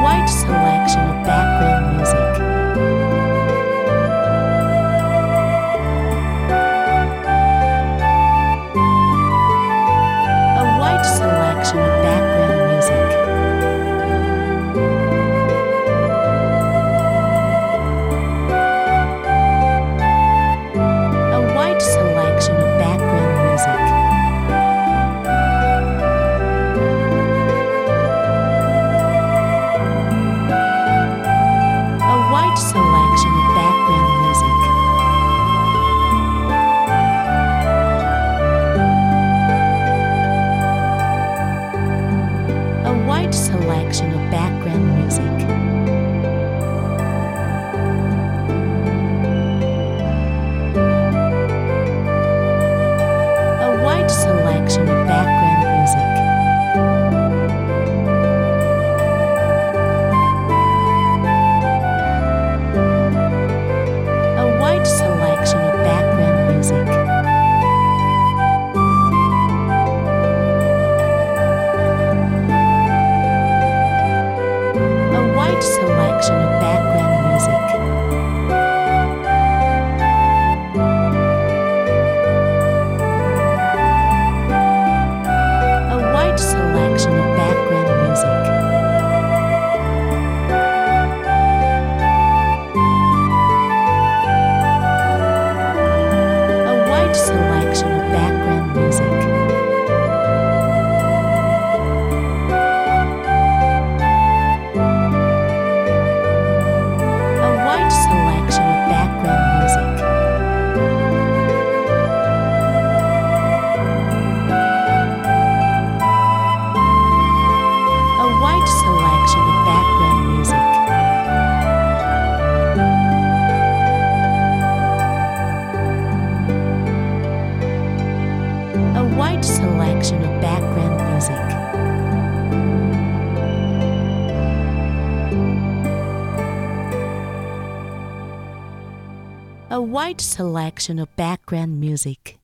wide selection of background music. A wide selection of background music. A wide selection of background music. A wide selection of background music. A wide selection of background music. A wide selection of background music. A wide selection of background music. A wide selection of background music. A wide selection of background music. A wide selection of background music. A wide selection of background music. A wide selection of background music. A wide selection of background music. A wide selection of background music.